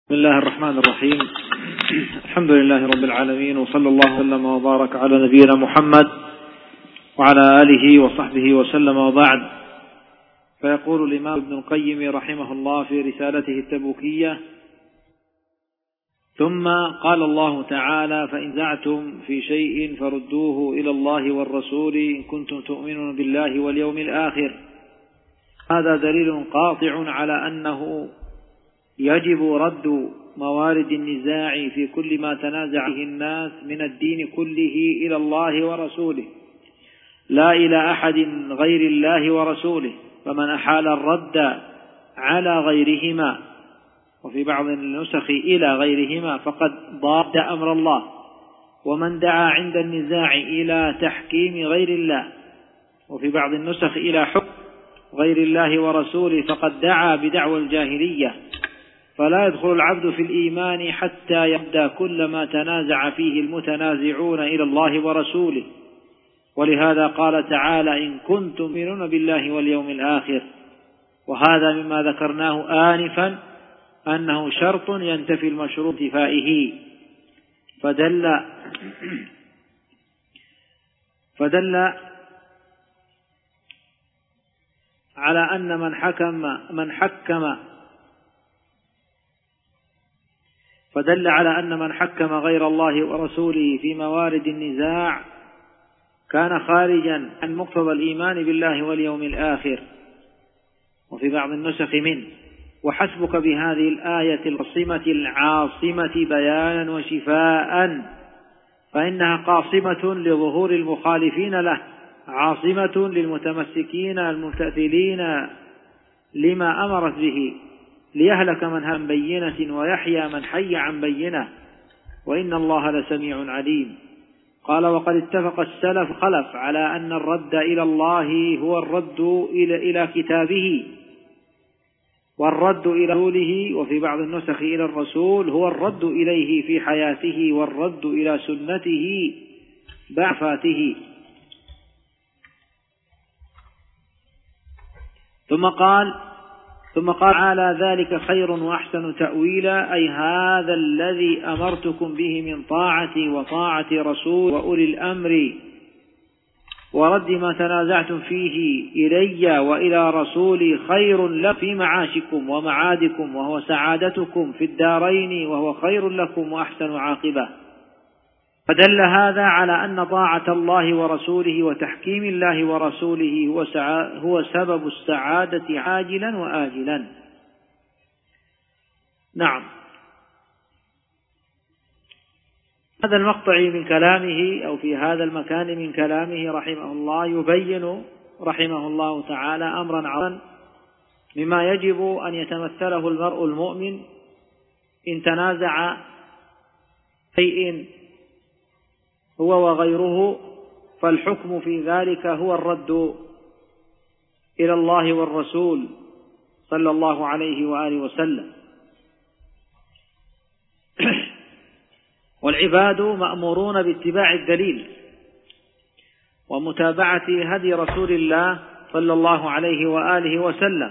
بسم الله الرحمن الرحيم. الحمد لله رب العالمين، وصلى الله وسلم وبارك على نبينا محمد وعلى آله وصحبه وسلم، وبعد. فيقول الإمام ابن القيم رحمه الله في رسالته التبوكية: ثم قال الله تعالى: فإن زعتم في شيء فردوه إلى الله والرسول إن كنتم تؤمنون بالله واليوم الآخر. هذا دليل قاطع على أنه يجب رد موارد النزاع في كل ما تنازع فيه الناس من الدين كله إلى الله ورسوله، لا إلى أحد غير الله ورسوله. فمن أحال الرد على غيرهما، وفي بعض النسخ إلى غيرهما، فقد ضاد أمر الله. ومن دعا عند النزاع إلى تحكيم غير الله، وفي بعض النسخ إلى حكم غير الله ورسوله، فقد دعا بدعوى الجاهلية. فلا يدخل العبد في الإيمان حتى يبدأ كل ما تنازع فيه المتنازعون إلى الله ورسوله. ولهذا قال تعالى: إن كنتم تؤمنون بالله واليوم الآخر. وهذا مما ذكرناه آنفا أنه شرط ينتفي المشروط انتفائه، فدل على أن من حكم غير الله ورسوله في موارد النزاع كان خارجا عن مقتضى الإيمان بالله واليوم الآخر. وفي بعض النسخ منه: وحسبك بهذه الآية القصيمة العاصمة بيانا وشفاء، فإنها قاصمة لظهور المخالفين له، عاصمة للمتمسكين الممتثلين لما أمرت به، ليهلك من عن بينة ويحيى من حي عن بينة، وإن الله لسميع عليم. قال: وقد اتفق السلف خلف على أن الرد إلى الله هو الرد إلى كتابه، والرد إلى رسوله، وفي بعض النسخ إلى الرسول، هو الرد إليه في حياته، والرد إلى سنته بعد وفاته. ثم قال على ذلك خير وأحسن تأويلا، أي هذا الذي أمرتكم به من طاعتي وطاعة رسول وأولي الأمر، ورد ما تنازعتم فيه إلي وإلى رسولي، خير لكم في معاشكم ومعادكم، وهو سعادتكم في الدارين، وهو خير لكم وأحسن عاقبة. فدل هذا على أن طاعة الله ورسوله وتحكيم الله ورسوله هو سبب السعادة عاجلا وآجلا. نعم. هذا المقطع من كلامه، أو في هذا المكان من كلامه رحمه الله، يبين رحمه الله تعالى أمرا عظيما مما يجب أن يتمثله المرء المؤمن إن تنازع شيء هو وغيره، فالحكم في ذلك هو الرد إلى الله والرسول صلى الله عليه وآله وسلم. والعباد مأمورون باتباع الدليل ومتابعة هدي رسول الله صلى الله عليه وآله وسلم،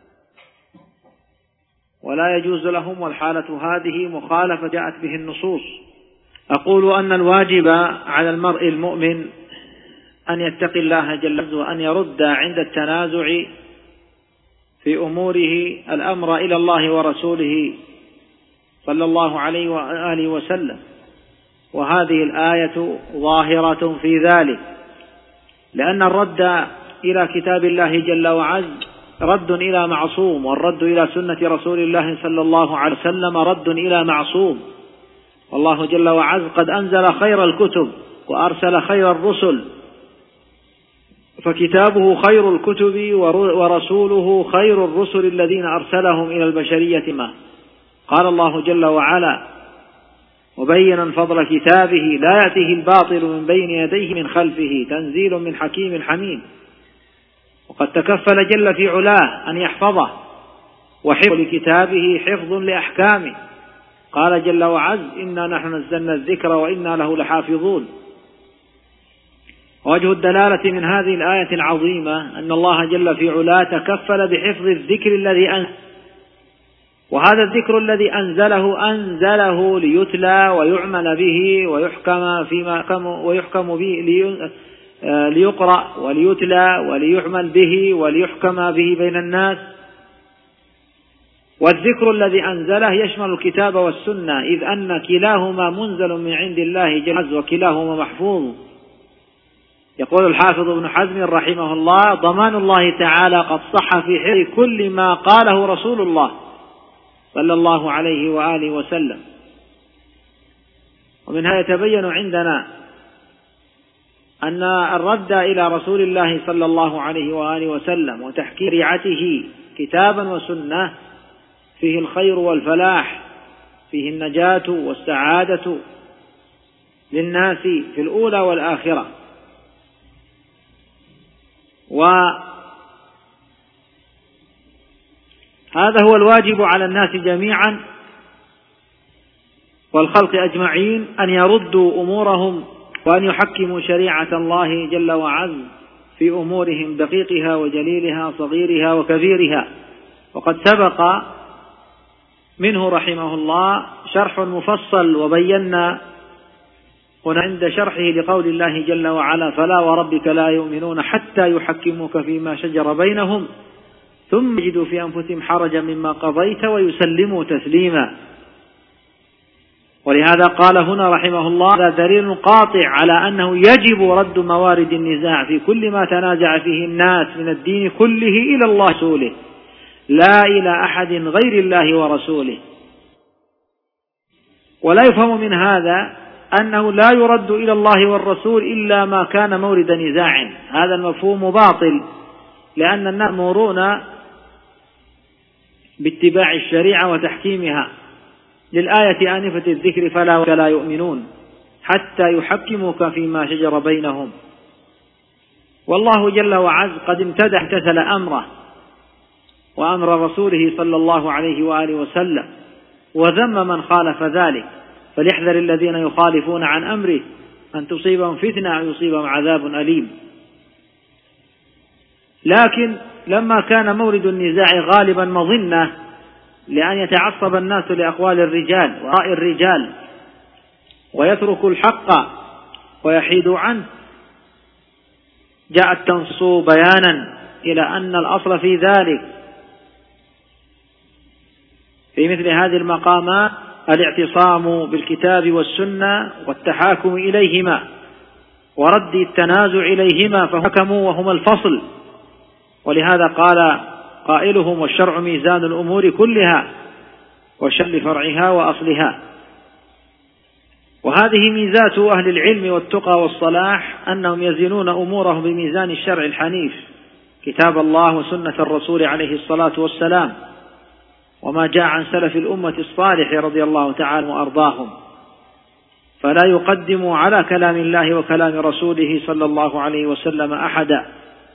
ولا يجوز لهم، والحالة هذه مخالفة جاءت به النصوص. أقول أن الواجب على المرء المؤمن أن يتقي الله جل وعلا، وأن يرد عند التنازع في أموره الأمر إلى الله ورسوله صلى الله عليه وآله وسلم. وهذه الآية ظاهرة في ذلك، لأن الرد إلى كتاب الله جل وعز رد إلى معصوم، والرد إلى سنة رسول الله صلى الله عليه وسلم رد إلى معصوم. والله جل وعز قد أنزل خير الكتب وأرسل خير الرسل، فكتابه خير الكتب ورسوله خير الرسل الذين أرسلهم إلى البشرية. ما قال الله جل وعلا مبينا فضل كتابه: لا يأتيه الباطل من بين يديه من خلفه تنزيل من حكيم حميد. وقد تكفل جل في علاه أن يحفظه، وحفظ لكتابه حفظ لأحكامه. قال جل وعز: إنا نحن نزلنا الذكر وإنا له لحافظون. ووجه الدلالة من هذه الآية العظيمة أن الله جل في علاه تكفل بحفظ الذكر الذي أنزل، وهذا الذكر الذي أنزله ليتلى ويعمل به ويحكم به ليقرأ وليتلى وليعمل به وليحكم به بين الناس. والذكر الذي أنزله يشمل الكتاب والسنة، إذ أن كلاهما منزل من عند الله جل وعلا وكلاهما محفوظ. يقول الحافظ ابن حزم رحمه الله: ضمان الله تعالى قد صح في حفظ كل ما قاله رسول الله صلى الله عليه وآله وسلم. ومنها يتبين عندنا أن الرد إلى رسول الله صلى الله عليه وآله وسلم وتحكيم شريعته كتابا وسنة فيه الخير والفلاح، فيه النجاة والسعادة للناس في الأولى والآخرة. وهذا هو الواجب على الناس جميعا والخلق أجمعين، أن يردوا أمورهم وأن يحكموا شريعة الله جل وعز في أمورهم دقيقها وجليلها صغيرها وكبيرها. وقد سبق منه رحمه الله شرح مفصل، وبينا هنا عند شرحه لقول الله جل وعلا: فلا وربك لا يؤمنون حتى يحكموك فيما شجر بينهم ثم يجدوا في أنفسهم حرجا مما قضيت ويسلموا تسليما. ولهذا قال هنا رحمه الله: هذا دليل قاطع على أنه يجب رد موارد النزاع في كل ما تنازع فيه الناس من الدين كله إلى الله ورسوله، لا إلى أحد غير الله ورسوله. ولا يفهم من هذا أنه لا يرد إلى الله والرسول إلا ما كان مورد نزاع، هذا المفهوم باطل، لأن الناس مأمورون باتباع الشريعة وتحكيمها. للآية آنفة الذكر: فلا وربك لا يؤمنون حتى يحكموك فيما شجر بينهم. والله جل وعز قد امتثل أمره وأمر رسوله صلى الله عليه وآله وسلم، وذم من خالف ذلك، فليحذر الذين يخالفون عن أمره أن تصيبهم فتنة أو يصيبهم عذاب أليم. لكن لما كان مورد النزاع غالبا مظنة لأن يتعصب الناس لأقوال الرجال ورأي الرجال ويتركوا الحق ويحيدوا عنه، جاءت تنص بيانا إلى أن الأصل في ذلك في مثل هذه المقامات الاعتصام بالكتاب والسنة والتحاكم إليهما ورد التنازع إليهما، فحكموا وهما الفصل. ولهذا قال قائلهم: والشرع ميزان الأمور كلها وشل فرعها وأصلها. وهذه ميزات أهل العلم والتقى والصلاح، أنهم يزنون أمورهم بميزان الشرع الحنيف، كتاب الله وسنة الرسول عليه الصلاة والسلام، وما جاء عن سلف الأمة الصالح رضي الله تعالى وأرضاهم، فلا يقدموا على كلام الله وكلام رسوله صلى الله عليه وسلم أحدا.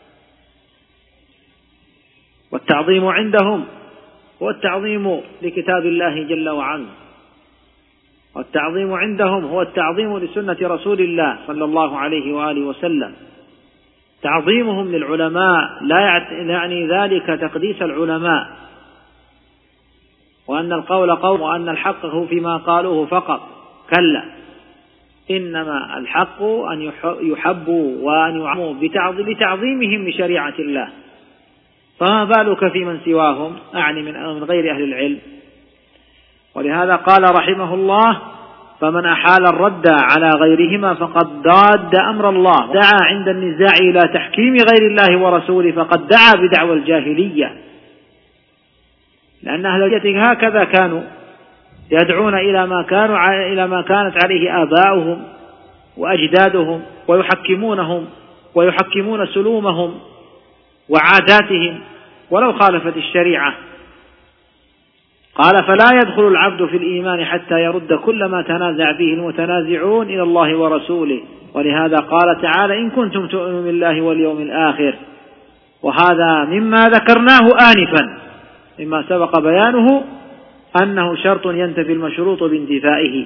والتعظيم عندهم هو التعظيم لكتاب الله جل وعلا، والتعظيم عندهم هو التعظيم لسنة رسول الله صلى الله عليه وآله وسلم. تعظيمهم للعلماء لا يعني ذلك تقديس العلماء وأن القول قول وأن الحق هو فيما قالوه فقط، كلا، إنما الحق أن يحبوا وأن يعموا بتعظيمهم لشريعة الله. فما بالك في من سواهم، أعني من غير أهل العلم. ولهذا قال رحمه الله: فمن أحال الرد على غيرهما فقد ضاد أمر الله، دعا عند النزاع إلى تحكيم غير الله ورسوله فقد دعا بدعوى الجاهلية، لأن أهل الجاهلية هكذا كانوا يدعون إلى ما كانت عليه آباؤهم وأجدادهم، ويحكمونهم ويحكمون سلومهم وعاداتهم ولو خالفت الشريعة. قال: فلا يدخل العبد في الإيمان حتى يرد كل ما تنازع به المتنازعون إلى الله ورسوله. ولهذا قال تعالى: إن كنتم تؤمنون بالله واليوم الآخر. وهذا مما ذكرناه آنفا، مما سبق بيانه أنه شرط ينتفي المشروط بانتفائه،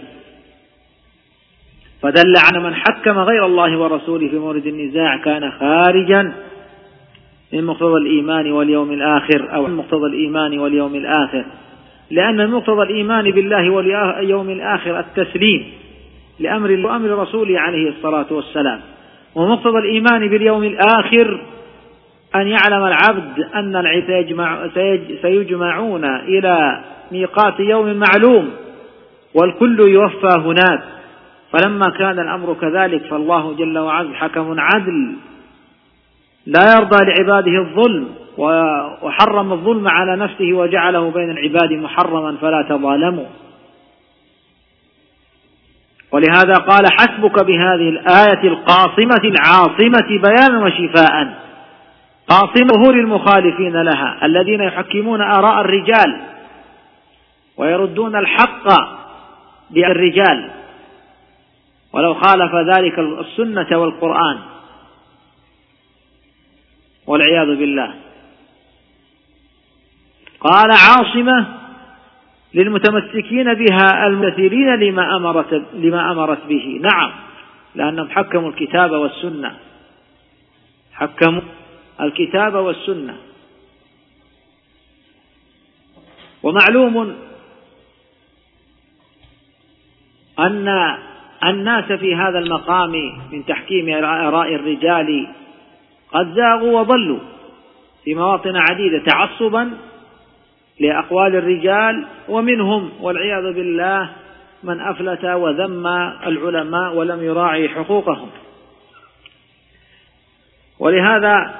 فدل على من حكم غير الله ورسوله في مورد النزاع كان خارجا من مقتضى الإيمان واليوم الآخر، أو من مقتضى الإيمان واليوم الآخر، لأن مقتضى الإيمان بالله واليوم الآخر التسليم لأمر رسوله عليه الصلاة والسلام، ومقتضى الإيمان باليوم الآخر أن يعلم العبد أن العباد سيجمعون إلى ميقات يوم معلوم والكل يوفى هناك. فلما كان الأمر كذلك فالله جل وعلا حكم عدل لا يرضى لعباده الظلم، وحرم الظلم على نفسه وجعله بين العباد محرما فلا تظالموا. ولهذا قال حسبك بهذه الآية القاصمة العاصمة بيانا وشفاء، قاصم ظهور المخالفين لها الذين يحكمون آراء الرجال ويردون الحق بالرجال ولو خالف ذلك السنة والقرآن والعياذ بالله. قال عاصمة للمتمسكين بها الممتثلين لما أمرت به. نعم، لأنهم حكموا الكتاب والسنة، حكموا الكتاب والسنة. ومعلوم أن الناس في هذا المقام من تحكيم آراء الرجال قد زاغوا وضلوا في مواطن عديدة تعصبا لأقوال الرجال، ومنهم والعياذ بالله من أفلت وذم العلماء ولم يراعي حقوقهم. ولهذا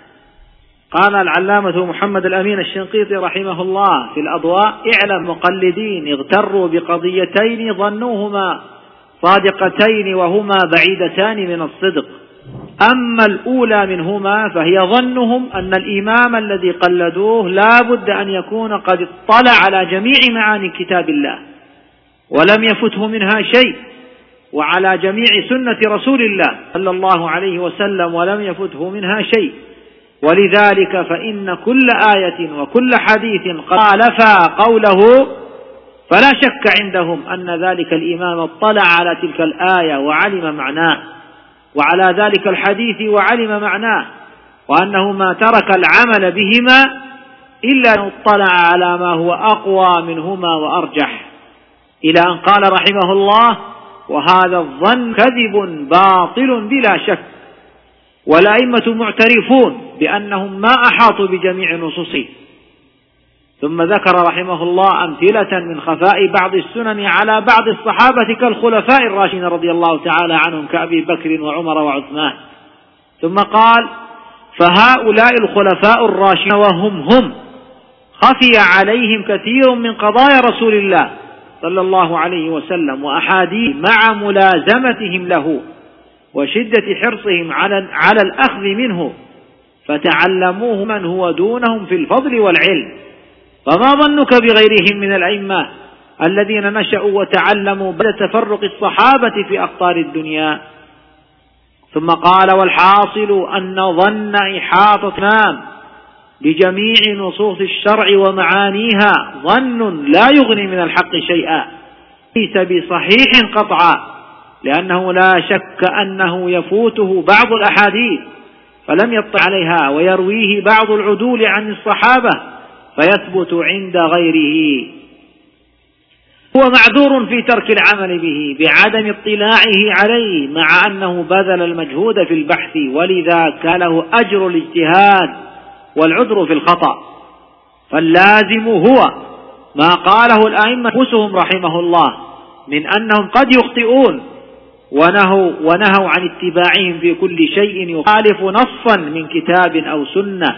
قال العلامة محمد الأمين الشنقيطي رحمه الله في الأضواء: اعلم مقلدين اغتروا بقضيتين ظنوهما صادقتين وهما بعيدتان من الصدق، أما الأولى منهما فهي ظنهم أن الإمام الذي قلدوه لا بد أن يكون قد اطلع على جميع معاني كتاب الله ولم يفته منها شيء، وعلى جميع سنة رسول الله صلى الله عليه وسلم ولم يفته منها شيء. ولذلك فإن كل آية وكل حديث خالفا قوله فلا شك عندهم أن ذلك الإمام اطلع على تلك الآية وعلم معناه، وعلى ذلك الحديث وعلم معناه، وأنه ما ترك العمل بهما إلا أن اطلع على ما هو أقوى منهما وأرجح، إلى أن قال رحمه الله: وهذا الظن كذب باطل بلا شك. والأئمة معترفون بأنهم ما أحاطوا بجميع نصوصه. ثم ذكر رحمه الله أمثلة من خفاء بعض السنن على بعض الصحابة كالخلفاء الراشدين رضي الله تعالى عنهم كأبي بكر وعمر وعثمان. ثم قال: فهؤلاء الخلفاء الراشدين وهم خفي عليهم كثير من قضايا رسول الله صلى الله عليه وسلم وأحاديث مع ملازمتهم له وشدة حرصهم على الأخذ منه، فتعلموه من هو دونهم في الفضل والعلم. فما ظنك بغيرهم من الأئمة الذين نشأوا وتعلموا بعد تفرق الصحابة في أقطار الدنيا؟ ثم قال: والحاصل أن ظن إحاطة الإمام بجميع نصوص الشرع ومعانيها ظن لا يغني من الحق شيئا، ليس بصحيح قطعا، لأنه لا شك أنه يفوته بعض الأحاديث فلم يطلع عليها، ويرويه بعض العدول عن الصحابة فيثبت عند غيره. هو معذور في ترك العمل به بعدم اطلاعه عليه، مع أنه بذل المجهود في البحث، ولذا كان له أجر الاجتهاد والعذر في الخطأ. فاللازم هو ما قاله الأئمة أنفسهم رحمه الله من أنهم قد يخطئون، ونهوا عن اتباعهم في كل شيء يخالف نصا من كتاب أو سنة.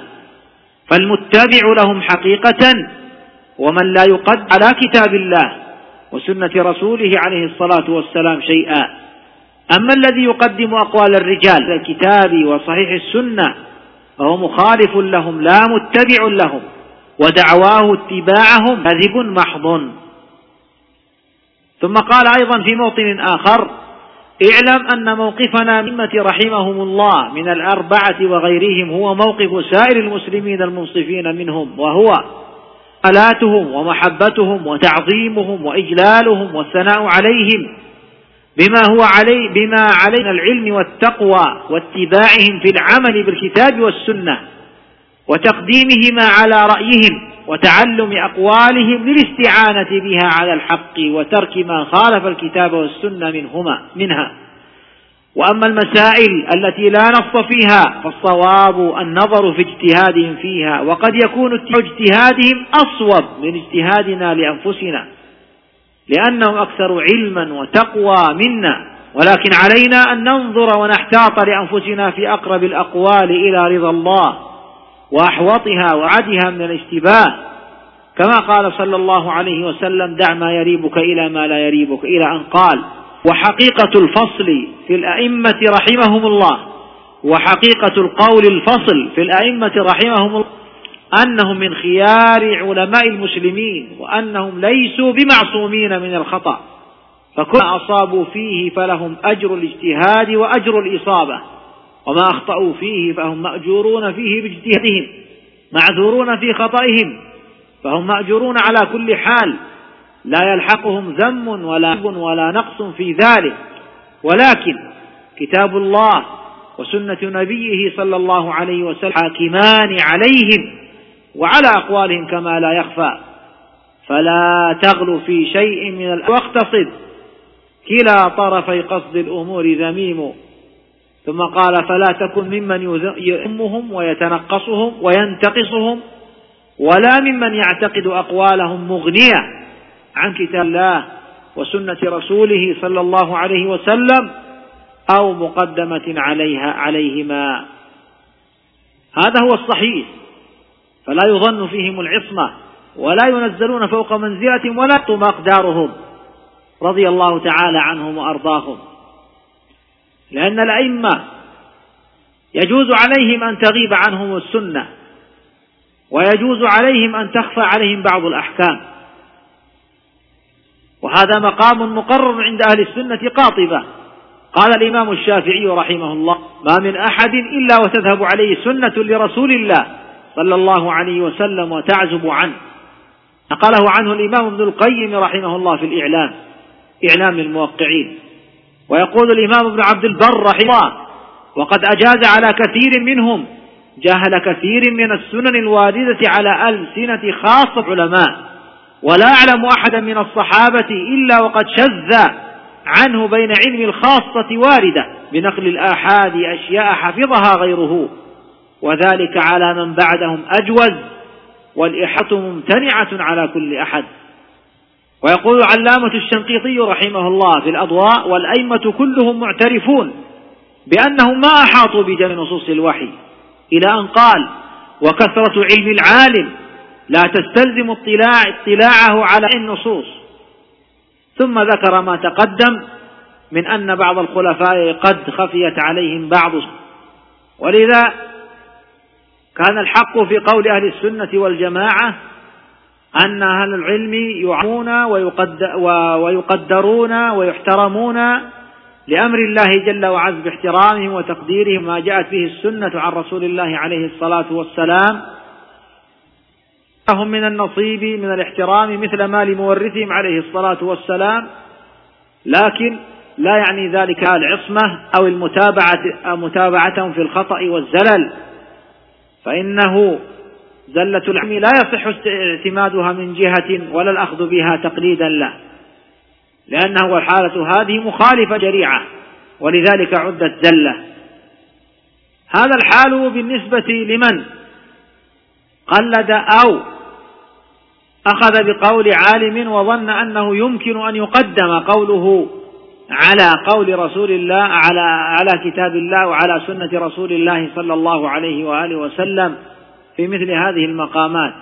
فالمتبع لهم حقيقة ومن لا يقدم على كتاب الله وسنة رسوله عليه الصلاة والسلام شيئا. أما الذي يقدم أقوال الرجال في الكتاب وصحيح السنة فهو مخالف لهم لا متبع لهم، ودعواه اتباعهم كذب محض. ثم قال أيضا في موطن آخر: اعلم أن موقفنا من أئمة رحمهم الله من الأربعة وغيرهم هو موقف سائر المسلمين المنصفين منهم، وهو صلاتهم ومحبتهم وتعظيمهم وإجلالهم والثناء عليهم بما علينا العلم والتقوى، واتباعهم في العمل بالكتاب والسنة، وتقديمهما على رأيهم وتعلم أقوالهم للاستعانة بها على الحق وترك ما خالف الكتاب والسنة منها. وأما المسائل التي لا نص فيها فالصواب النظر في اجتهادهم فيها، وقد يكون اجتهادهم أصوب من اجتهادنا لأنفسنا لأنهم أكثر علما وتقوى منا، ولكن علينا أن ننظر ونحتاط لأنفسنا في أقرب الأقوال إلى رضا الله وأحوطها وعدها من الاشتباه، كما قال صلى الله عليه وسلم: دع ما يريبك إلى ما لا يريبك، إلى أن قال: وحقيقة الفصل في الأئمة رحمهم الله، وحقيقة القول الفصل في الأئمة رحمهم الله أنهم من خيار علماء المسلمين، وأنهم ليسوا بمعصومين من الخطأ، فكل ما أصابوا فيه فلهم أجر الاجتهاد وأجر الإصابة، وما أخطأوا فيه فهم مأجورون فيه باجتهادهم، معذورون في خطئهم، فهم مأجورون على كل حال، لا يلحقهم ذم ولا نقص في ذلك. ولكن كتاب الله وسنة نبيه صلى الله عليه وسلم حاكمان عليهم وعلى أقوالهم كما لا يخفى، فلا تغلو في شيء من واقتصد، كلا طرفي قصد الأمور ذميم. ثم قال: فلا تكن ممن يذمهم ويتنقصهم وينتقصهم، ولا ممن يعتقد أقوالهم مغنية عن كتاب الله وسنة رسوله صلى الله عليه وسلم أو مقدمة عليهما. هذا هو الصحيح، فلا يظن فيهم العصمة ولا ينزلون فوق منزلة ولا يطم أقدارهم رضي الله تعالى عنهم وأرضاهم، لأن الأئمة يجوز عليهم أن تغيب عنهم السنة، ويجوز عليهم أن تخفى عليهم بعض الأحكام، وهذا مقام مقرر عند أهل السنة قاطبة. قال الإمام الشافعي رحمه الله: ما من أحد إلا وتذهب عليه سنة لرسول الله صلى الله عليه وسلم وتعزب عنه. نقله عنه الإمام ابن القيم رحمه الله في إعلام الموقعين. ويقول الإمام ابن عبد البر رحمه الله: وقد أجاز على كثير منهم جاهل كثير من السنن الواردة على ألسنة خاصة علماء، ولا أعلم أحدا من الصحابة إلا وقد شذ عنه بين علم الخاصة واردة بنقل الآحاد أشياء حفظها غيره، وذلك على من بعدهم أجوز، والإحاطة ممتنعة على كل أحد. ويقول علامة الشنقيطي رحمه الله في الأضواء: والأئمة كلهم معترفون بأنهم ما أحاطوا بجميع نصوص الوحي، إلى أن قال: وكثرة علم العالم لا تستلزم اطلاعه على النصوص. ثم ذكر ما تقدم من أن بعض الخلفاء قد خفيت عليهم بعض، ولذا كان الحق في قول أهل السنة والجماعة أن أهل العلم يعمون ويقدرون ويحترمون لأمر الله جل وعز باحترامهم وتقديرهم ما جاءت به السنة عن رسول الله عليه الصلاة والسلام، لهم من النصيب من الاحترام مثل ما لمورثهم عليه الصلاة والسلام، لكن لا يعني ذلك العصمة أو متابعتهم في الخطأ والزلل، فإنه زلة العلم لا يصح اعتمادها من جهة ولا الأخذ بها تقليدا له، لأنه الحالة هذه مخالفة شريعة، ولذلك عدت زلة. هذا الحال بالنسبة لمن قلد أو أخذ بقول عالم وظن أنه يمكن أن يقدم قوله على قول رسول الله، على كتاب الله وعلى سنة رسول الله صلى الله عليه وآله وسلم في مثل هذه المقامات.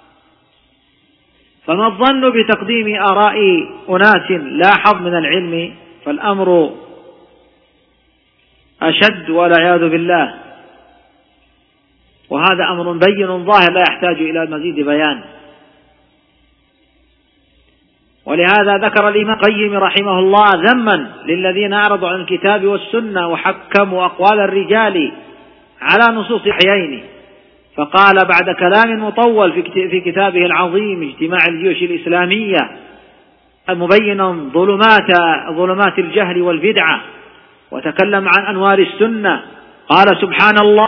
فما الظن بتقديم آراء أناس لا حظ من العلم، فالأمر أشد والعياذ بالله، وهذا أمر بين ظاهر لا يحتاج إلى مزيد بيان. ولهذا ذكر الإمام القيم رحمه الله ذما للذين أعرضوا عن الكتاب والسنة وحكموا أقوال الرجال على نصوص الحيين، فقال بعد كلام مطول في كتابه العظيم اجتماع الجيوش الإسلامية مبينا ظلمات الجهل والبدعة، وتكلم عن أنوار السنة، قال: سبحان الله،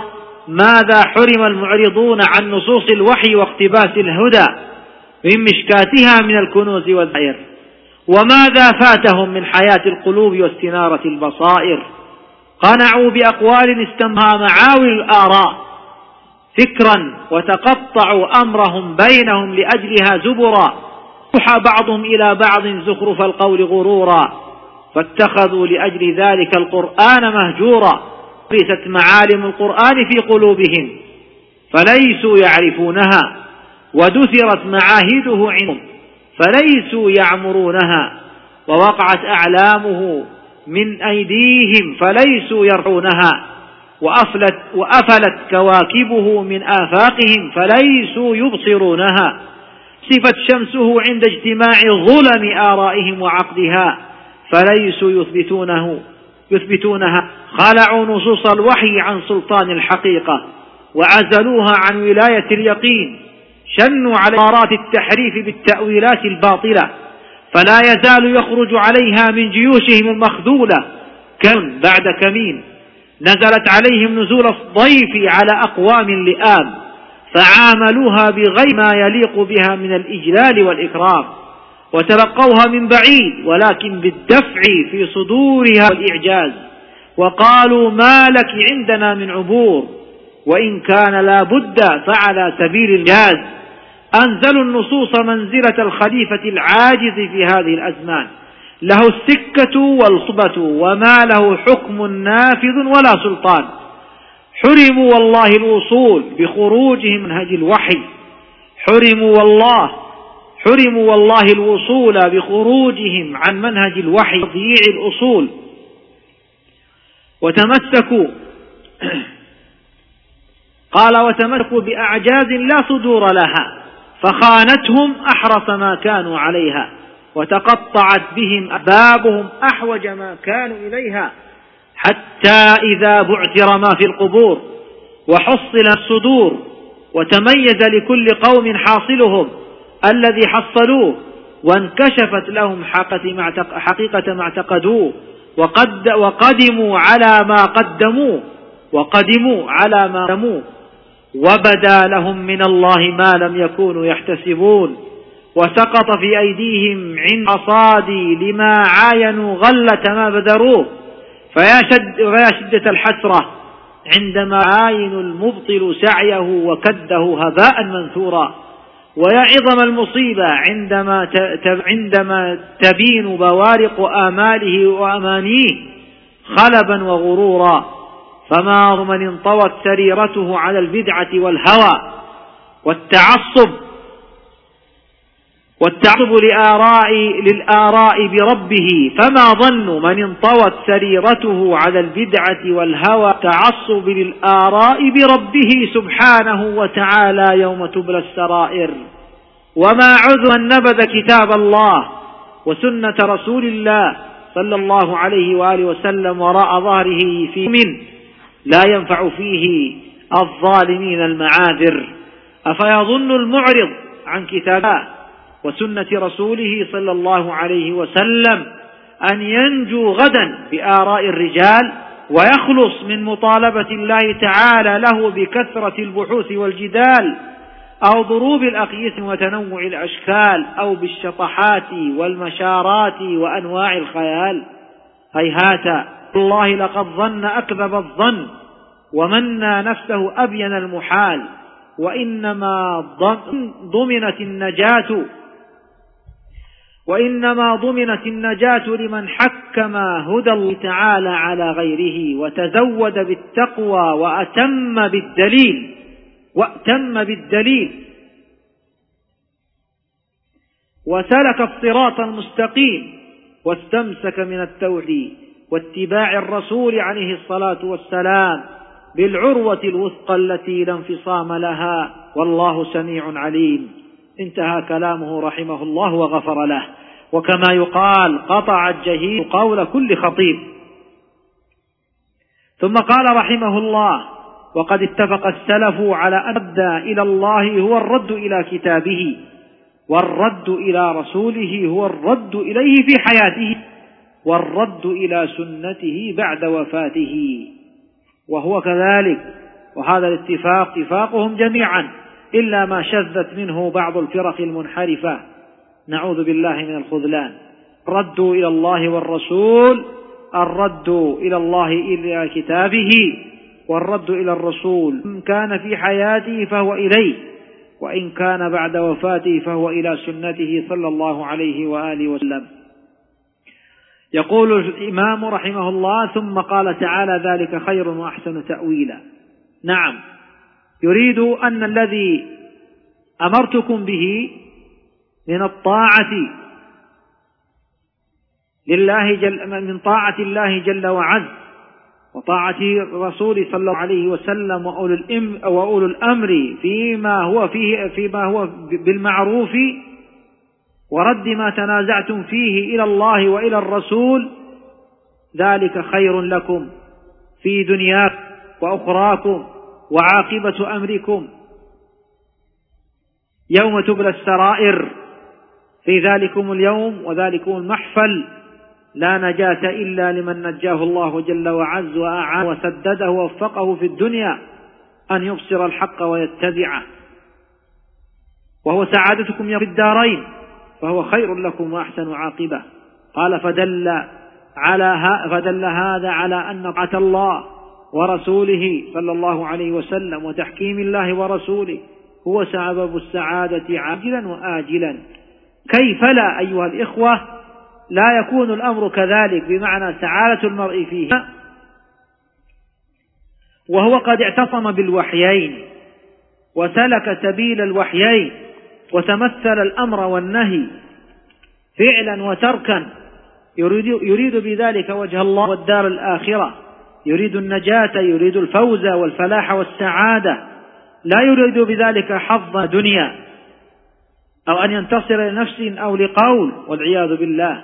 ماذا حرم المعرضون عن نصوص الوحي واقتباس الهدى من مشكاتها من الكنوز والذخائر؟ وماذا فاتهم من حياة القلوب واستنارة البصائر؟ قنعوا بأقوال استمها معاول الآراء فكرا، وتقطعوا أمرهم بينهم لأجلها زبرا، يوحى بعضهم إلى بعض زخرف القول غرورا، فاتخذوا لأجل ذلك القرآن مهجورا، برست معالم القرآن في قلوبهم فليسوا يعرفونها، ودثرت معاهده عنهم فليسوا يعمرونها، ووقعت أعلامه من أيديهم فليسوا يرعونها، وأفلت كواكبه من آفاقهم فليسوا يبصرونها، صفت شمسه عند اجتماع ظلم آرائهم وعقدها فليسوا يثبتونها، خلعوا نصوص الوحي عن سلطان الحقيقة وعزلوها عن ولاية اليقين، شنوا على إمارات التحريف بالتأويلات الباطلة، فلا يزال يخرج عليها من جيوشهم المخذولة كم بعد كمين، نزلت عليهم نزول الضيف على أقوام لئام، فعاملوها بغير ما يليق بها من الإجلال والإكرام، وتلقوها من بعيد ولكن بالدفع في صدورها والإعجاز، وقالوا ما لك عندنا من عبور، وإن كان لا بد فعلى سبيل الجاز، أنزلوا النصوص منزلة الخليفة العاجز في هذه الأزمان، له السكة والخطبة وما له حكم نافذ ولا سلطان، حرموا والله الوصول بخروجهم من منهج الوحي، حرموا والله الوصول بخروجهم عن منهج الوحي تضييع الأصول، وتمسكوا بأعجاز لا صدور لها، فخانتهم أحرص ما كانوا عليها، وتقطعت بهم أسبابهم أحوج ما كانوا إليها، حتى إذا بعثر ما في القبور وحصل الصدور وتميز لكل قوم حاصلهم الذي حصلوه، وانكشفت لهم حقيقة ما اعتقدوه، وقدموا على ما قدموا وبدا لهم من الله ما لم يكونوا يحتسبون، وسقط في أيديهم عند حصادي لما عاينوا غلة ما بذروه، فيا شدة الحسرة عندما عاين المبطل سعيه وكده هباء منثورا، ويا عظم المصيبة عندما تبين بوارق آماله وأمانيه خلبا وغرورا، فما من انطوت سريرته على البدعة والهوى والتعصب للآراء بربه، فما ظن من انطوت سريرته على البدعة والهوى والتعصب للآراء بربه سبحانه وتعالى يوم تبلى السرائر؟ وما عذر من نبذ كتاب الله وسنة رسول الله صلى الله عليه وآله وسلم وراء ظهره في من لا ينفع فيه الظالمين المعاذر. أفيظن المعرض عن كتابه وسنة رسوله صلى الله عليه وسلم أن ينجو غدا بآراء الرجال ويخلص من مطالبة الله تعالى له بكثرة البحوث والجدال أو ضروب الأقيس وتنوع الأشكال أو بالشطحات والمشارات وأنواع الخيال؟ هيهات، والله لقد ظن أكذب الظن ومنى نفسه أبين المحال، وإنما ضمنت النجاة لمن حكم هدى الله تعالى على غيره وتزود بالتقوى وأتم بالدليل وسلك الصراط المستقيم واستمسك من التوحيد واتباع الرسول عليه الصلاة والسلام بالعروة الوثقى التي لا انفصام لها، والله سميع عليم. انتهى كلامه رحمه الله وغفر له. وكما يقال قطع الجهيل قول كل خطيب. ثم قال رحمه الله: وقد اتفق السلف على أن الرد إلى الله هو الرد إلى كتابه، والرد إلى رسوله هو الرد إليه في حياته، والرد إلى سنته بعد وفاته، وهو كذلك وهذا الاتفاق اتفاقهم جميعا إلا ما شذت منه بعض الفرق المنحرفة، نعوذ بالله من الخذلان. ردوا إلى الله والرسول، الرد إلى الله إلى كتابه، والرد إلى الرسول إن كان في حياته فهو إليه، وإن كان بعد وفاته فهو إلى سنته صلى الله عليه وآله وسلم. يقول الإمام رحمه الله: ثم قال تعالى: ذلك خير وأحسن تأويلا. نعم، يريد أن الذي أمرتكم به من الطاعة لله من طاعة الله جل وعز وطاعة الرسول صلى الله عليه وسلم وأولو الأمر فيما هو بالمعروف، ورد ما تنازعتم فيه إلى الله وإلى الرسول، ذلك خير لكم في دنياكم وأخراكم وعاقبة أمركم يوم تبلى السرائر. في ذلكم اليوم وذلكم المحفل لا نجاة إلا لمن نجاه الله جل وعز وأعانه وسدده ووفقه في الدنيا أن يبصر الحق ويتبعه، وهو سعادتكم في الدارين، فهو خير لكم وأحسن عاقبة. قال: فدل هذا على أن طاعة الله ورسوله صلى الله عليه وسلم وتحكيم الله ورسوله هو سبب السعادة عاجلا وآجلا. كيف لا أيها الإخوة لا يكون الأمر كذلك، بمعنى سعادة المرء فيه وهو قد اعتصم بالوحيين وسلك سبيل الوحيين وتمثل الأمر والنهي فعلا وتركا، يريد بذلك وجه الله والدار الآخرة، يريد النجاة، يريد الفوز والفلاح والسعادة، لا يريد بذلك حظ دنيا أو أن ينتصر لنفس أو لقول، والعياذ بالله.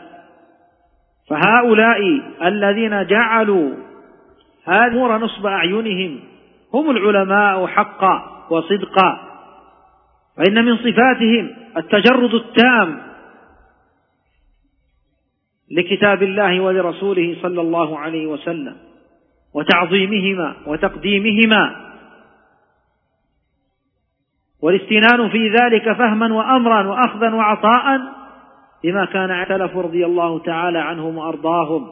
فهؤلاء الذين جعلوا هذه الأمور نصب أعينهم هم العلماء حقا وصدقا، فإن من صفاتهم التجرد التام لكتاب الله ولرسوله صلى الله عليه وسلم، وتعظيمهما وتقديمهما، والاستنان في ذلك فهما وأمرا وأخذا وعطاء بما كان اعتلف رضي الله تعالى عنهم وأرضاهم،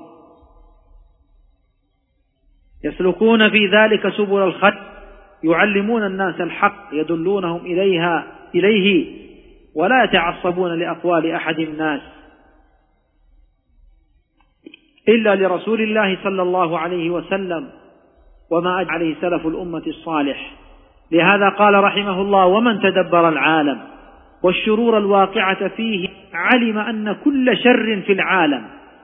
يسلكون في ذلك سبل الخير، يعلمون الناس الحق، يدلونهم إليه، ولا يتعصبون لأقوال أحد الناس إلا لرسول الله صلى الله عليه وسلم وما أجمع عليه سلف الأمة الصالح. لهذا قال رحمه الله: ومن تدبر العالم والشرور الواقعة فيه علم أن كل شر في العالم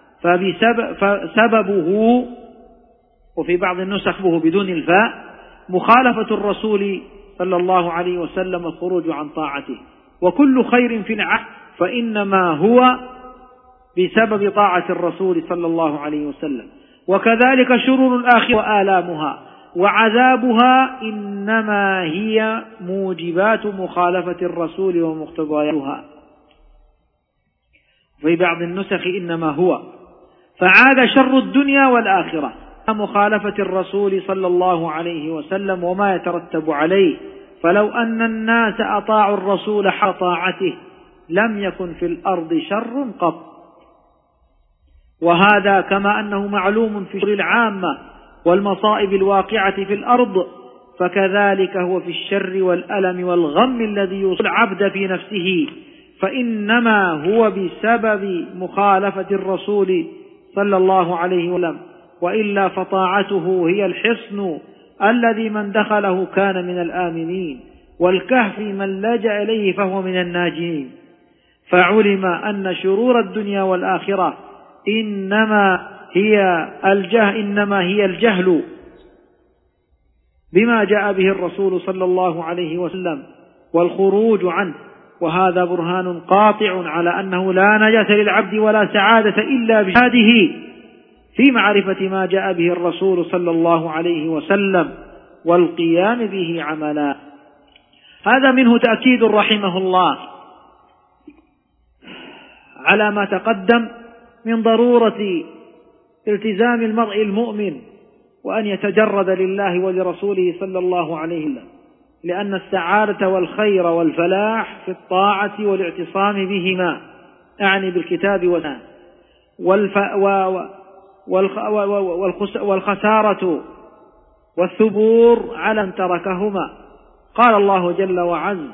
فسببه، وفي بعض النسخ به بدون الفاء، مخالفة الرسول صلى الله عليه وسلم والخروج عن طاعته، وكل خير في العالم فإنما هو بسبب طاعة الرسول صلى الله عليه وسلم. وكذلك شرور الآخرة وآلامها وعذابها إنما هي موجبات مخالفة الرسول ومقتضياتها، في بعض النسخ إنما هو، فعاد شر الدنيا والآخرة مخالفة الرسول صلى الله عليه وسلم وما يترتب عليه. فلو أن الناس أطاعوا الرسول حق طاعته لم يكن في الأرض شر قط. وهذا كما أنه معلوم في الشرور العامة والمصائب الواقعة في الأرض، فكذلك هو في الشر والألم والغم الذي يوصل العبد في نفسه، فإنما هو بسبب مخالفة الرسول صلى الله عليه وسلم، وإلا فطاعته هي الحصن الذي من دخله كان من الآمنين، والكهف من لجأ إليه فهو من الناجين. فعلم أن شرور الدنيا والآخرة إنما هي الجهل بما جاء به الرسول صلى الله عليه وسلم والخروج عنه، وهذا برهان قاطع على أنه لا نجاة للعبد ولا سعادة إلا بجهاده في معرفة ما جاء به الرسول صلى الله عليه وسلم والقيام به عملا. هذا منه تأكيد رحمه الله على ما تقدم من ضرورة التزام المرء المؤمن وأن يتجرد لله ولرسوله صلى الله عليه وسلم، لأن السعادة والخير والفلاح في الطاعة والاعتصام بهما، أعني بالكتاب والسنة، والخسارة والثبور على من تركهما. قال الله جل وعز: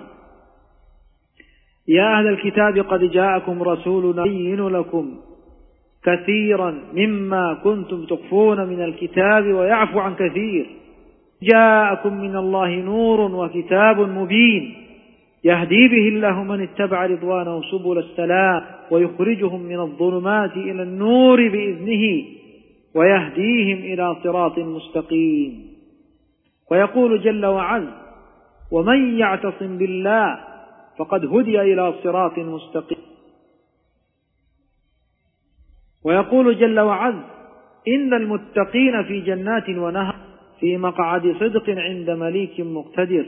يا أهل الكتاب قد جاءكم رسولنا يبين لكم كثيرا مما كنتم تخفون من الكتاب ويعفو عن كثير، جاءكم من الله نور وكتاب مبين يهدي به الله من اتبع رضوانه سبل السلام ويخرجهم من الظلمات إلى النور بإذنه ويهديهم إلى صراط مستقيم. ويقول جل وعز: ومن يعتصم بالله فقد هدي إلى صراط مستقيم. ويقول جل وعز: إن المتقين في جنات ونهر في مقعد صدق عند مليك مقتدر.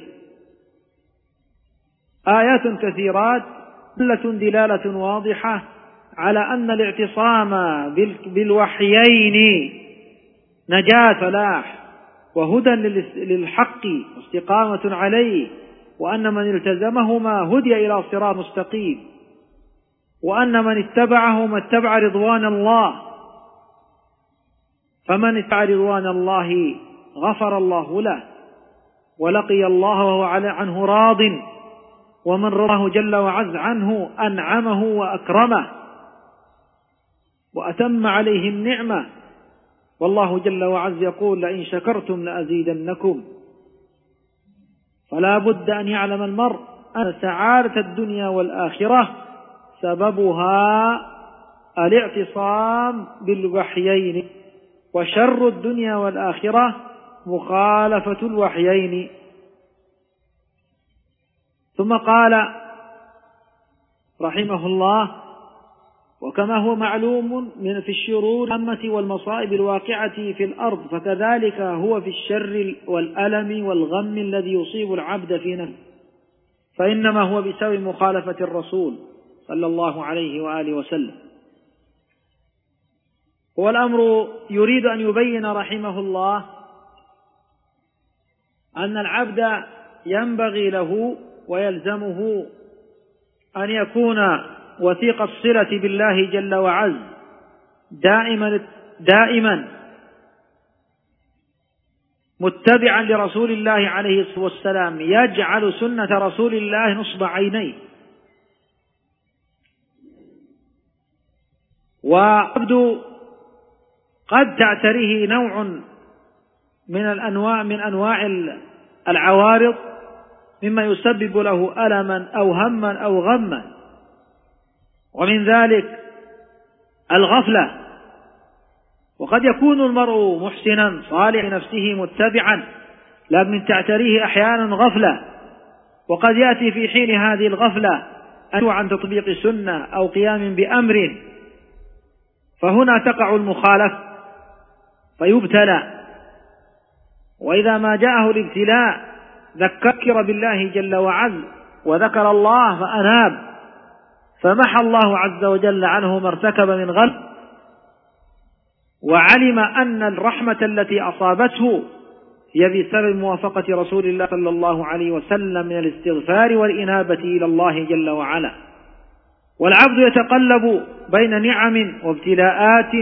آيات كثيرات دلة دلالة واضحة على أن الاعتصام بالوحيين نجاة فلاح وهدى للحق واستقامة عليه، وأن من التزمهما هدي إلى صراط مستقيم، وأن من اتبعهما اتبع رضوان الله، فمن اتبع رضوان الله غفر الله له ولقي الله وهو عنه راض، ومن رضاه جل وعز عنه أنعمه وأكرمه وأتم عليه النعمة. والله جل وعز يقول: لئن شكرتم لأزيدنكم. فلا بد أن يعلم المرء أن سعادة الدنيا والآخرة سببها الاعتصام بالوحيين، وشر الدنيا والآخرة مخالفة الوحيين. ثم قال رحمه الله: وكما هو معلوم في الشرور العامة والمصائب الواقعة في الأرض، فكذلك هو في الشر والألم والغم الذي يصيب العبد في نفسه، فإنما هو بسبب مخالفة الرسول صلى الله عليه وآله وسلم. والأمر يريد أن يبين رحمه الله أن العبد ينبغي له ويلزمه أن يكون وثيق الصلة بالله جل وعز دائما متبعا لرسول الله عليه الصلاة والسلام، يجعل سنة رسول الله نصب عينيه. وعبد قد تعتريه نوع من أنواع العوارض مما يسبب له ألما أو هما أو غما، ومن ذلك الغفلة. وقد يكون المرء محسنا صالح نفسه متبعا، لكن تعتريه أحيانا غفلة، وقد يأتي في حين هذه الغفلة عن تطبيق سنة أو قيام بأمر، فهنا تقع المخالفة فيبتلى. وإذا ما جاءه الابتلاء ذكر بالله جل وعز وذكر الله فأناب، فمحى الله عز وجل عنه ما ارتكب من غلط، وعلم أن الرحمة التي أصابته هي بسبب موافقة رسول الله صلى الله عليه وسلم من الاستغفار والإنابة إلى الله جل وعلا. والعبد يتقلب بين نعم وابتلاءات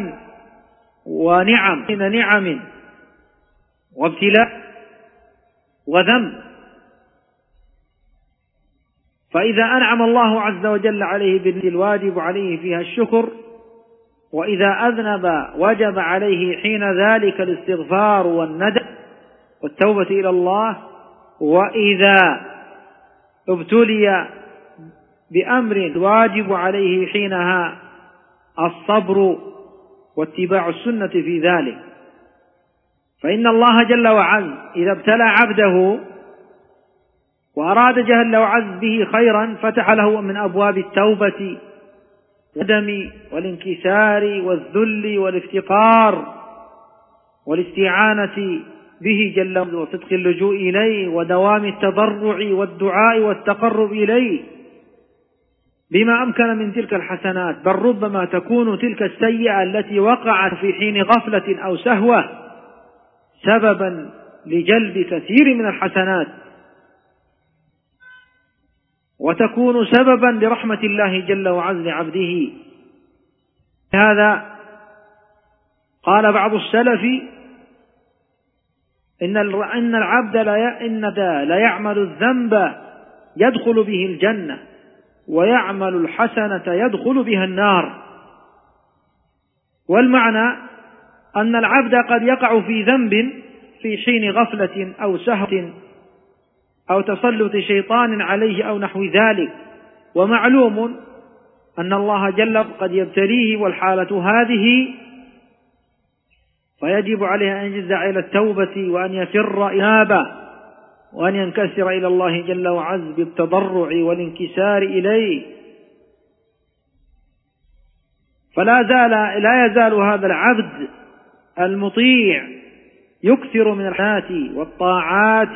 بين نعم وابتلاء وذنب، فإذا أنعم الله عز وجل عليه بالواجب عليه فيها الشكر، وإذا أذنب وجب عليه حين ذلك الاستغفار والندم والتوبة إلى الله، وإذا ابتلي بأمر واجب عليه حينها الصبر واتباع السنة في ذلك. فإن الله جل وعز إذا ابتلى عبده وأراد جل وعز به خيرا فتح له من أبواب التوبة والندم والانكسار والذل والافتقار والاستعانة به جل وعز وصدق اللجوء إليه ودوام التضرع والدعاء والتقرب إليه بما أمكن من تلك الحسنات، بل ربما تكون تلك السيئة التي وقعت في حين غفلة أو سهوة سببا لجلب كثير من الحسنات، وتكون سببا لرحمة الله جل وعز لعبده. هذا قال بعض السلف إن العبد لا يعمل الذنب يدخل به الجنة، ويعمل الحسنة يدخل بها النار. والمعنى أن العبد قد يقع في ذنب في حين غفلة أو سهو أو تسلط شيطان عليه أو نحو ذلك، ومعلوم أن الله جل قد يبتليه والحالة هذه، فيجب عليه أن يجزع إلى التوبة وأن يفر إنابة وأن ينكسر إلى الله جل وعز بالتضرع والانكسار إليه. لا يزال هذا العبد المطيع يكثر من الحسنات والطاعات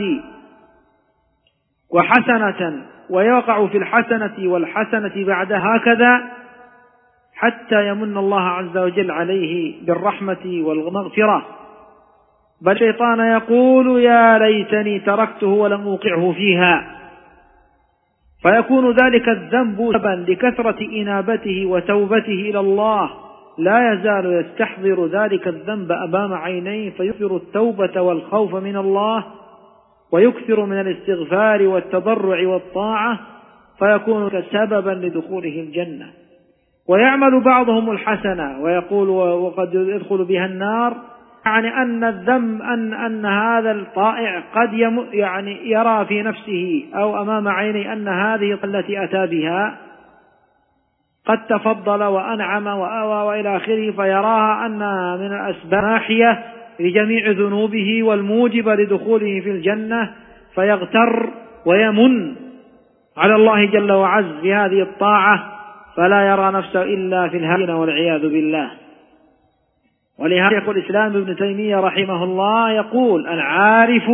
وحسنة، ويقع في الحسنة والحسنة بعدها هكذا حتى يمن الله عز وجل عليه بالرحمة والمغفرة. بل الشيطان يقول يا ليتني تركته ولم أوقعه فيها، فيكون ذلك الذنب سببا لكثرة إنابته وتوبته إلى الله، لا يزال يستحضر ذلك الذنب أمام عينيه، فيكثر التوبة والخوف من الله، ويكثر من الاستغفار والتضرع والطاعة، فيكون سببا لدخوله الجنة. ويعمل بعضهم الحسنة ويقول وقد يدخل بها النار، يعني أن الذنب أن هذا الطائع قد يرى في نفسه أو أمام عينه أن هذه التي أتى بها قد تفضل وأنعم وإلى آخره، فيراها أنها من الأسباب ناحية لجميع ذنوبه والموجبة لدخوله في الجنة، فيغتر ويمن على الله جل وعز بهذه الطاعة، فلا يرى نفسه إلا في الهاوية والعياذ بالله. ولهذا شيخ الإسلام ابن تيمية رحمه الله يقول العارف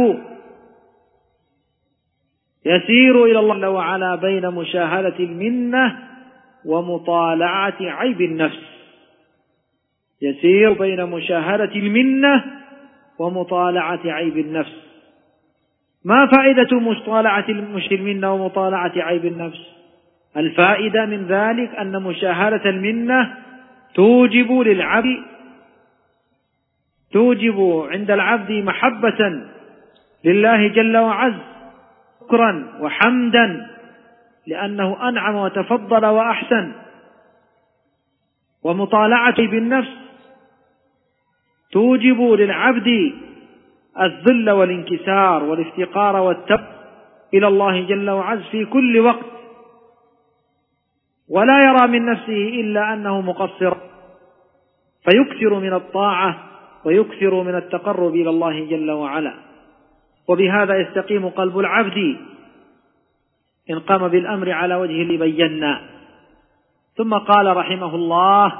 يسير إلى الله جل وعلا بين مشاهدة المنة ومطالعة عيب النفس. يسير بين مشاهدة المنة ومطالعة عيب النفس. ما فائدة مطالعة المنة ومطالعة عيب النفس؟ الفائدة من ذلك أن مشاهدة المنة توجب عند العبد محبة لله جل وعز، شكرا وحمدا لأنه أنعم وتفضل وأحسن. ومطالعة بالنفس توجب للعبد الذل والانكسار والافتقار والتوبة إلى الله جل وعز في كل وقت، ولا يرى من نفسه إلا أنه مقصر، فيكثر من الطاعة ويكثر من التقرب إلى الله جل وعلا. وبهذا يستقيم قلب العبد إن قام بالأمر على وجه اللي بينا. ثم قال رحمه الله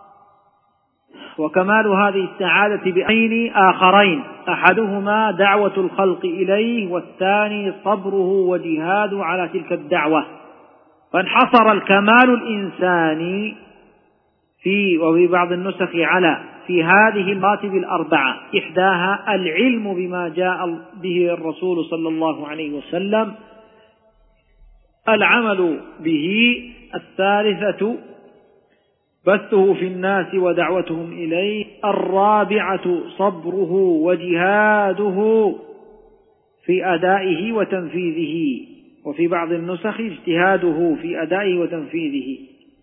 وكمال هذه السعادة بأمرين آخرين، أحدهما دعوة الخلق إليه، والثاني صبره وجهاده على تلك الدعوة. فانحصر الكمال الإنساني وفي بعض النسخ في هذه المراتب الأربعة، إحداها العلم بما جاء به الرسول صلى الله عليه وسلم، العمل به، الثالثة بثه في الناس ودعوتهم إليه، الرابعة صبره وجهاده في أدائه وتنفيذه، وفي بعض النسخ اجتهاده في أدائه وتنفيذه.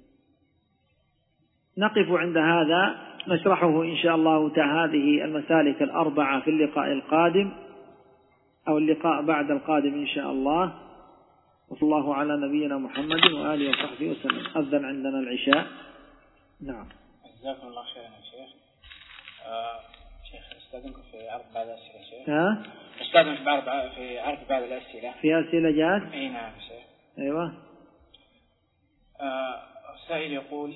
نقف عند هذا، نشرحه إن شاء الله هذه المسالك الأربعة في اللقاء القادم أو اللقاء بعد القادم إن شاء الله. وصلى الله على نبينا محمد وآله وصحبه وسلم. أذن عندنا العشاء. نعم. جزاكم الله خيرا يا شيخ. شيخ استاذنكم في عرض بعض الأسئلة شيخ. استاذن في عرض بعض الأسئلة. في أسئلة جات؟ أي نعم شيخ. أيوة. سائل يقول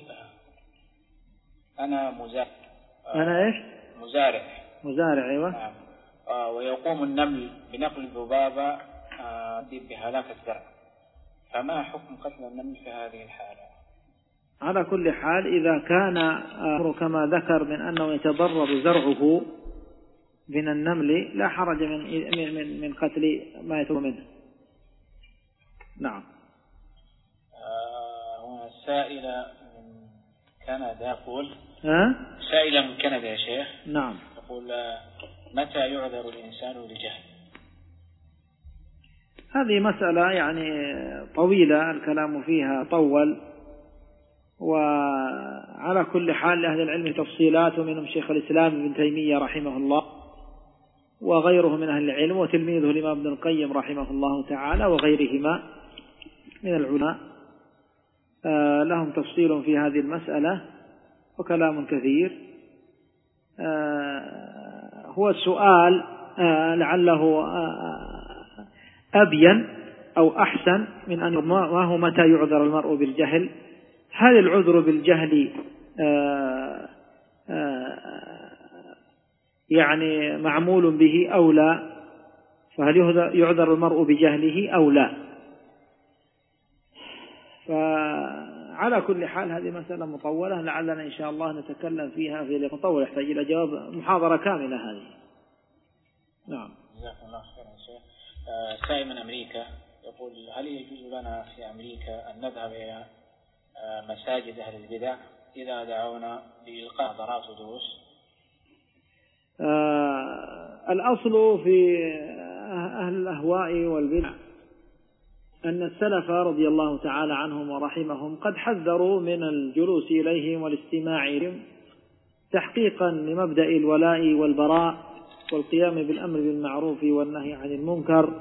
أنا مزارع. أنا إيش؟ مزارع. أيوة. نعم. ويقوم النمل بنقل الذبابة بهلاك الزرع، فما حكم قتل النمل في هذه الحالة؟ على كل حال إذا كان كما ذكر من أنه يتضرر زرعه من النمل لا حرج من قتل ما يتم منه. نعم. سائلة من كندا يقول سائلة من كندا يا شيخ. نعم. يقول متى يعذر الإنسان للجهل؟ هذه مسألة يعني طويلة الكلام فيها طول، وعلى كل حال لأهل العلم تفصيلات، ومنهم شيخ الإسلام ابن تيمية رحمه الله وغيره من أهل العلم، وتلميذه الإمام ابن القيم رحمه الله تعالى وغيرهما من العلماء لهم تفصيل في هذه المسألة وكلام كثير. هو السؤال لعله أبين أو أحسن من أن ما هو متى يعذر المرء بالجهل؟ هل العذر بالجهل يعني معمول به أو لا؟ فهل يعذر المرء بجهله أو لا؟ فعلى كل حال هذه مسألة مطولة لعلنا إن شاء الله نتكلم فيها في مطول، يحتاج إلى جواب محاضرة كاملة هذه. نعم. جزاكم الله خيرا شيخ. سائل من أمريكا يقول هل يجوز لنا في أمريكا أن نذهب إلى مساجد أهل البدع إذا دعونا لإلقاء محاضرات ودروس؟ الأصل في أهل الأهواء والبدع أن السلف رضي الله تعالى عنهم ورحمهم قد حذروا من الجلوس إليهم والاستماع إليهم تحقيقا لمبدأ الولاء والبراء والقيام بالأمر بالمعروف والنهي عن المنكر.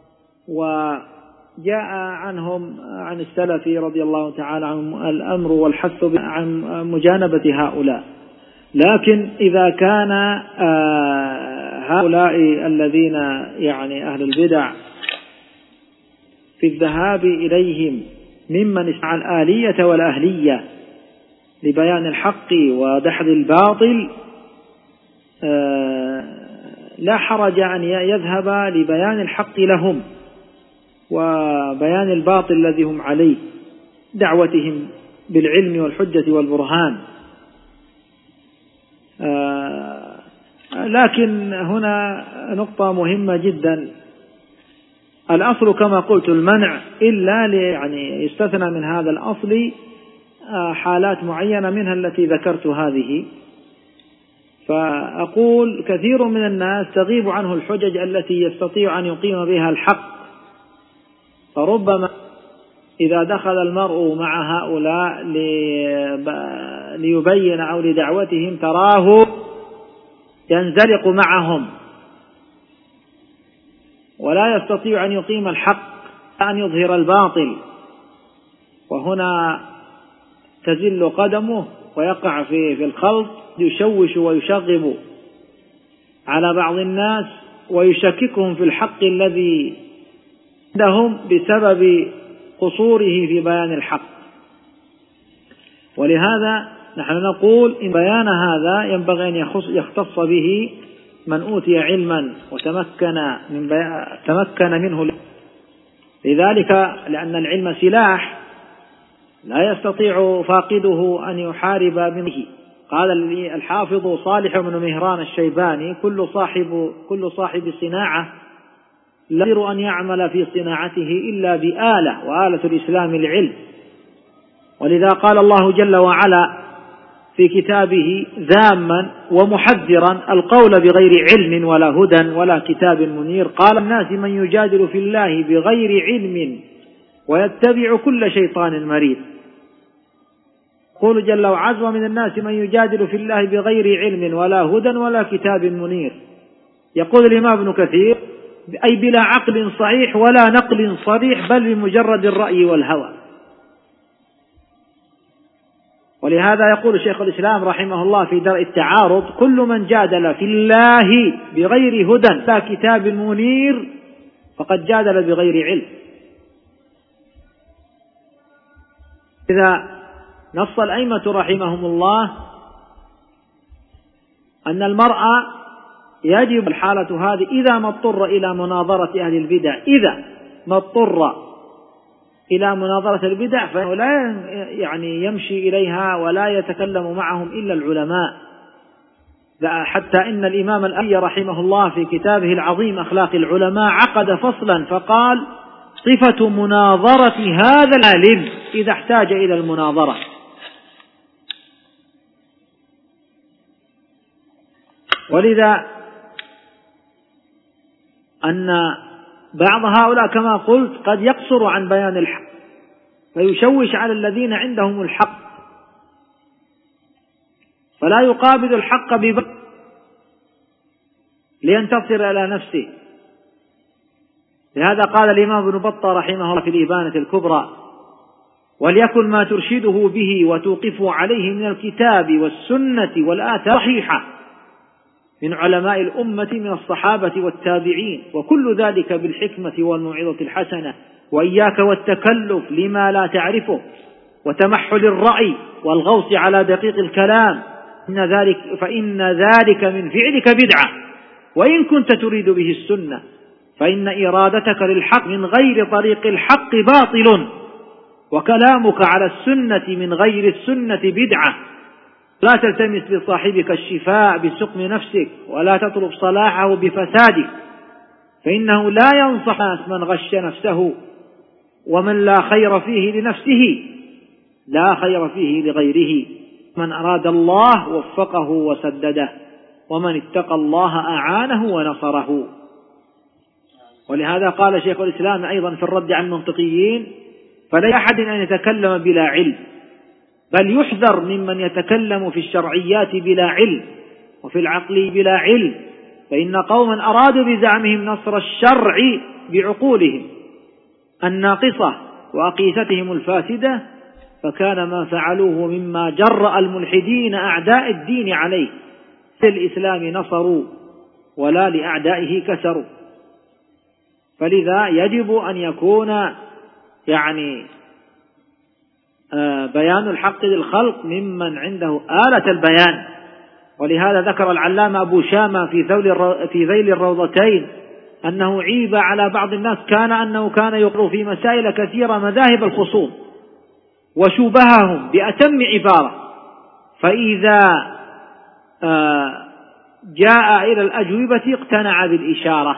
وجاء عنهم عن السلف رضي الله تعالى عنهم الأمر والحث عن مجانبة هؤلاء. لكن إذا كان هؤلاء الذين يعني أهل البدع في الذهاب إليهم ممن استطاع الآلية والأهلية لبيان الحق ودحض الباطل لا حرج أن يذهب لبيان الحق لهم وبيان الباطل الذي هم عليه، دعوتهم بالعلم والحجة والبرهان. لكن هنا نقطة مهمة جدا، الأصل كما قلت المنع، إلا يعني يستثنى من هذا الأصل حالات معينة منها التي ذكرت هذه. فأقول كثير من الناس تغيب عنه الحجج التي يستطيع أن يقيم بها الحق، فربما إذا دخل المرء مع هؤلاء ليبين أو لدعوتهم تراه ينزلق معهم ولا يستطيع أن يقيم الحق، أن يظهر الباطل، وهنا تزل قدمه ويقع في الخلط، يشوش ويشغب على بعض الناس ويشككهم في الحق الذي عندهم بسبب قصوره في بيان الحق. ولهذا نحن نقول إن بيان هذا ينبغي أن يختص به من أوتي علما تمكن منه، لذلك لأن العلم سلاح لا يستطيع فاقده أن يحارب به. قال الحافظ صالح بن مهران الشيباني كل صاحب صناعة لا يقدر أن يعمل في صناعته إلا بآلة، وآلة الإسلام العلم. ولذا قال الله جل وعلا في كتابه ذاما ومحذرا القول بغير علم ولا هدى ولا كتاب منير، قال الناس من يجادل في الله بغير علم ويتبع كل شيطان مريد. قول جل وعز ومن الناس من يجادل في الله بغير علم ولا هدى ولا كتاب منير. يقول الإمام ابن كثير أي بلا عقل صحيح ولا نقل صريح، بل بمجرد الرأي والهوى. ولهذا يقول شيخ الإسلام رحمه الله في درء التعارض كل من جادل في الله بغير هدى لا كتاب منير فقد جادل بغير علم. إذا نص الأئمة رحمهم الله أن المرأة يجب الحالة هذه إذا ما اضطر إلى مناظرة أهل البدع، إذا ما اضطر إلى مناظرة البدع فإنه لا يعني يمشي إليها ولا يتكلم معهم إلا العلماء، حتى إن الإمام الأبي رحمه الله في كتابه العظيم أخلاق العلماء عقد فصلا فقال: صفة مناظرة هذا العالم إذا احتاج إلى المناظرة. ولذا أن بعض هؤلاء كما قلت قد يقصر عن بيان الحق فيشوش على الذين عندهم الحق، فلا يقابل الحق لينتصر إلى نفسه. لهذا قال الإمام ابن بطة رحمه الله في الإبانة الكبرى: وليكن ما ترشده به وتوقف عليه من الكتاب والسنة والآثار صحيحة من علماء الأمة من الصحابة والتابعين، وكل ذلك بالحكمة والموعظة الحسنة، وإياك والتكلف لما لا تعرفه وتمحل الرأي والغوص على دقيق الكلام، فإن ذلك من فعلك بدعة، وإن كنت تريد به السنة فإن إرادتك للحق من غير طريق الحق باطل، وكلامك على السنة من غير السنة بدعة. لا تلتمس لصاحبك الشفاء بسقم نفسك، ولا تطلب صلاحه بفسادك، فإنه لا ينصح الناس من غش نفسه، ومن لا خير فيه لنفسه لا خير فيه لغيره. من أراد الله وفقه وسدده، ومن اتقى الله أعانه ونصره. ولهذا قال شيخ الإسلام أيضا في الرد على المنطقيين: فلا أحد أن يتكلم بلا علم، بل يحذر ممن يتكلم في الشرعيات بلا علم وفي العقل بلا علم، فإن قوما أرادوا بزعمهم نصر الشرع بعقولهم الناقصة وأقيستهم الفاسدة، فكان ما فعلوه مما جرأ الملحدين أعداء الدين عليه. الإسلام نصروا ولا لأعدائه كسروا. فلذا يجب أن يكون بيان الحق للخلق ممن عنده آلة البيان. ولهذا ذكر العلامة أبو شامة في ذيل الروضتين أنه عيب على بعض الناس أنه كان يقر في مسائل كثيرة مذاهب الخصوم وشوبههم بأتم عبارة، فإذا جاء إلى الأجوبة اقتنع بالإشارة.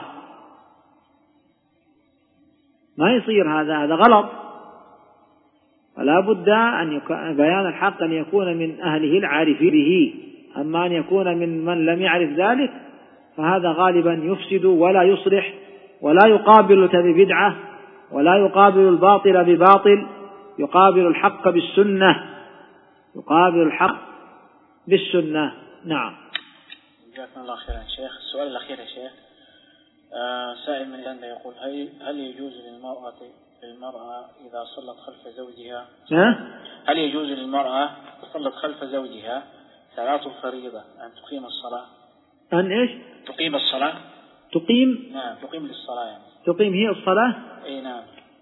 ما يصير هذا غلط. فلا بد أن بيان الحق أن يكون من أهله العارفين به، أما أن يكون من لم يعرف ذلك فهذا غالبا يفسد ولا يصلح، ولا يقابل ببدعة، ولا يقابل الباطل بباطل، يقابل الحق بالسنة، يقابل الحق بالسنة. نعم. جزاكم الله خيرا شيخ. السؤال الأخير يا شيخ، سائل من الأندى يقول: هل يجوز للمرأة إذا صلت خلف زوجها هل يجوز للمرأة صلت خلف زوجها صلاة الفريضة أن تقيم الصلاة؟ أن إيش؟ تقيم الصلاة. تقيم؟ نعم، تقيم للصلاة يعني. تقيم هي الصلاة؟ أي نعم.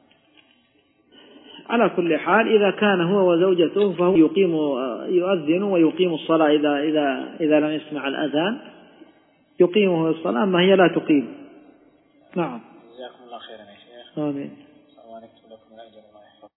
على كل حال إذا كان هو وزوجته فهو يؤذن ويقيم الصلاة إذا لم يسمع الأذان يقيمه الصلاة، أما هي لا تقيم. نعم. جزاكم الله خيرا يا شيخ. آمين. ونكتب لكم الأجر.